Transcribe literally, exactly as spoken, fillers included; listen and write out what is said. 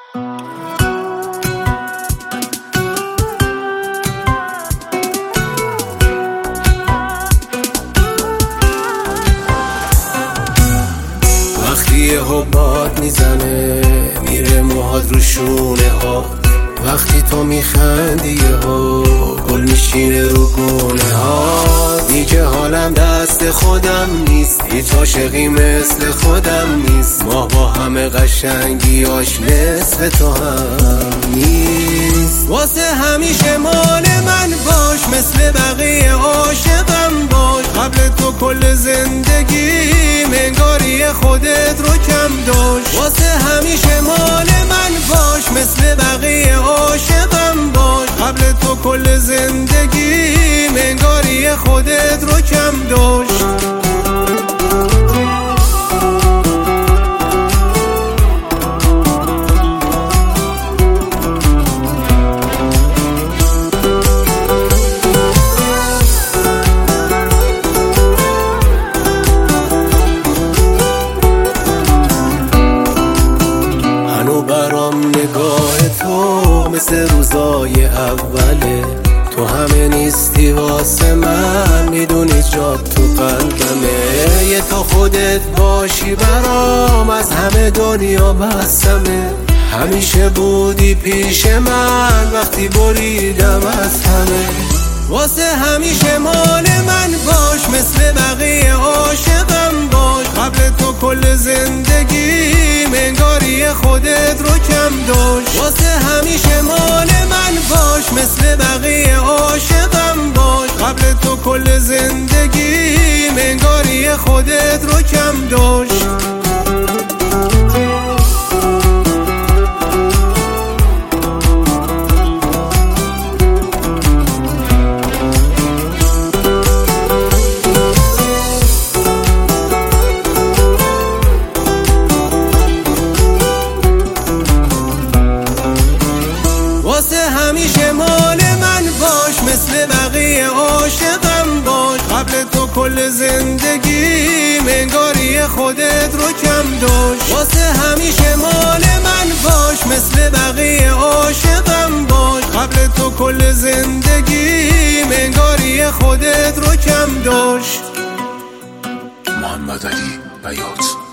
وقتی یهو باد میزنه میره موهات رو شونه ها، وقتی تو میخندی یهو گل میشینه رو گونه ها. دیگه حالم دست خودم نیست، هیچ عاشقی مثل خودم نیست. ماه با همه قشنگیاش نصف تو هم نیست. واسه همیشه مال من باش، مثل بقیه عاشقم باش. قبل تو کل زندگی انگاری خودت رو کم داشت. واسه همیشه مال من باش، مثل بقیه عاشقم باش. قبل تو کل زندگی انگاری خودت رو کم داشت. برام نگاه تو مثل روزای اوله، تو همه نیستی واسه من، میدونی جات تو قلبمه. یه تا خودت باشی برام از همه دنیا بسمه. همیشه بودی پیش من وقتی بریدم از همه. واسه همیشه مال من باش، مثل بقیه عاشقم باش. قبل تو کل زندگی انگاری خودت رو کم داشت. واسه همیشه مال من باش، مثل بقیه عاشقم باش. قبل تو کل زندگی انگاری خودت رو کم داشت. واسه همیشه مال من باش، مثل بقیه عاشقم باش. قبل تو کل زندگی انگاری خودت رو کم داشت. واسه همیشه مال من باش، مثل بقیه عاشقم باش. قبل تو کل زندگی انگاری خودت رو کم داشت. محمد علی بیات.